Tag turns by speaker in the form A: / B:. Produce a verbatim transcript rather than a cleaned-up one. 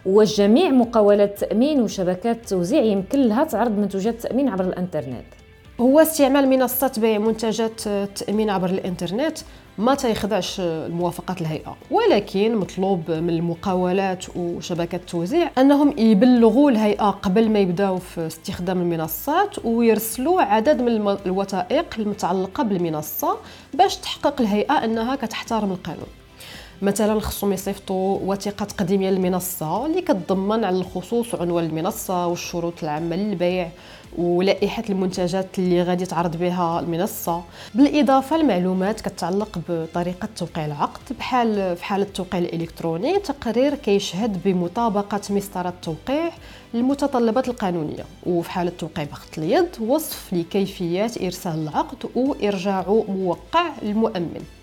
A: وجميع مقاولات التأمين وشبكات التوزيع يمكن لها تعرض منتوجات التأمين عبر الانترنت.
B: هو استعمال منصات بيع منتجات التأمين عبر الانترنت ما تيخضعش الموافقات الهيئة، ولكن مطلوب من المقاولات وشبكات التوزيع أنهم يبلغوا الهيئة قبل ما يبداو في استخدام المنصات ويرسلوا عدد من الوثائق المتعلقة بالمنصة باش تحقق الهيئة أنها كتحترم القانون. مثلا خصهم يصيفطوا وثيقه تقديميه للمنصه اللي كتضمن على الخصوص عنوان المنصه والشروط العامه للبيع ولائحه المنتجات اللي غادي تعرض بها المنصه، بالاضافه لمعلومات كتتعلق بطريقه توقيع العقد بحال في حاله التوقيع الالكتروني، تقرير كيشهد بمطابقه مسطره التوقيع للمتطلبات القانونيه، وفي حاله التوقيع بخط اليد وصف لكيفيه ارسال العقد وارجاعه موقع للمؤمن.